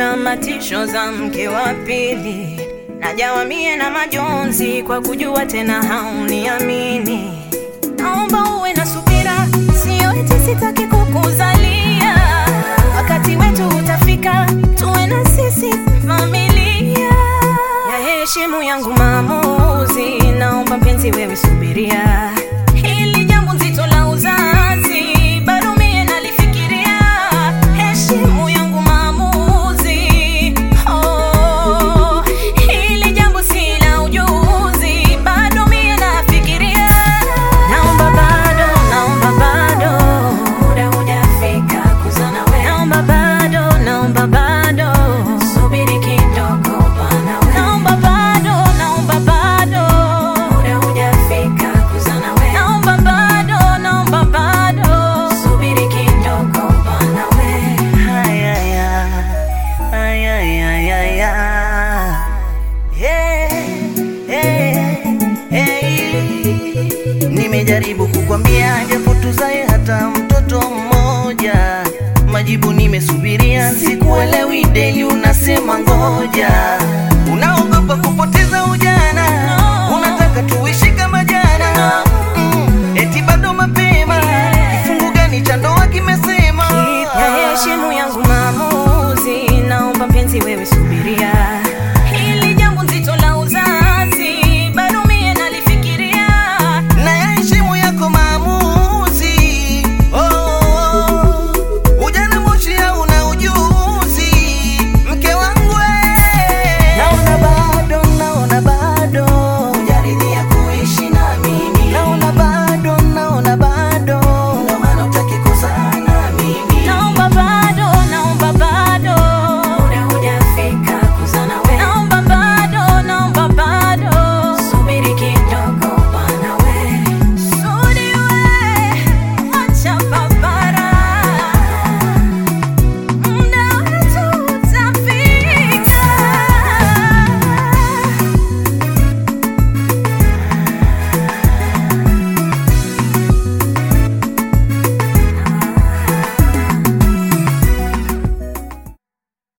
na matisho za mke wa pili. Najawa mie na majonzi kwa kujua tena hauniamini. Naomba uwe na subira, sio eti sitaki kukuzalia. Wakati wetu utafika, tuwe na sisi familia. Ya heshimu yangu maamuzi, naomba mpenzi wewe subiria. Hili jambo nzito la uzazi, bado mie nalifikiria. Heshimu yangu maamuzi, oh. Hili jambo si la ujuzi, bado mie nafikiria. Naomba bado, muda hujafika kuzana wewe. Naomba bado, subiri kidogo bana wewe. Naomba bado, muda hujafika kuzana wewe. Naomba bado, subiri kidogo bana wewe. Nimejaribu kukwambia japo tuzae hata mtoto mmoja. Majibu nimesubiria, sikuelewi daily unasema ngoja. Unaogopa kupoteza ujana, unataka tuishi kama jana. Eti bado mapema, kifungu gani cha ndoa kimesema? Ya heshimu yangu maamuzi, naomba mpenzi wewe subiria.